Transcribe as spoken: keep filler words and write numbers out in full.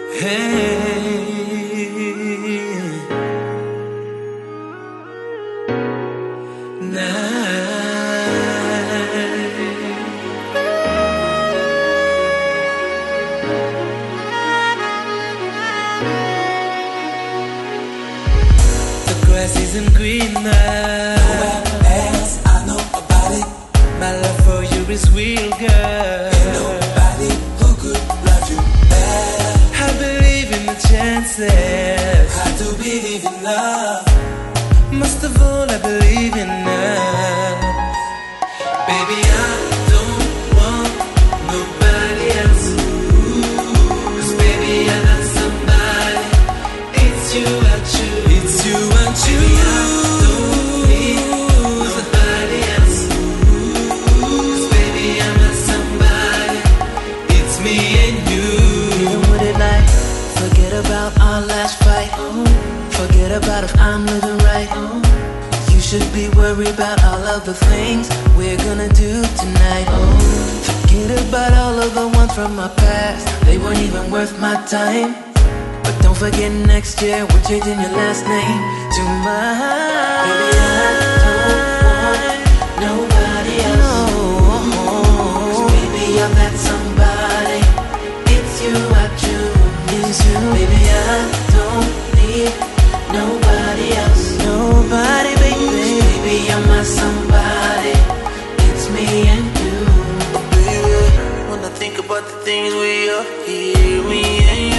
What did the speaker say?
Hey, the grass isn't greener. Nowhere else I know about it. My love for you is real, girl. Ain't nobody who could love you better. I believe in the chances. I do believe in love. Most of all, I believe in us. Baby, I don't want nobody else. 'Cause baby, I got somebody. It's you I choose. It's you and you. Baby, I don't need nobody else. 'Cause baby, I'm not somebody. It's me and you. Even with it like, forget about our last fight. Forget about if I'm living right. You should be worried about all of the things we're gonna do tonight. Forget about all of the ones from my past. They weren't even worth my time. But don't forget next year we're changing your last name to mine. Baby, I don't want nobody else. No. 'Cause baby, I'm that somebody. It's you I choose. It's you. Baby, I don't need nobody else. Nobody, baby. Baby, I'm not somebody. It's me and you. Baby, when I think about the things we are here, me and you.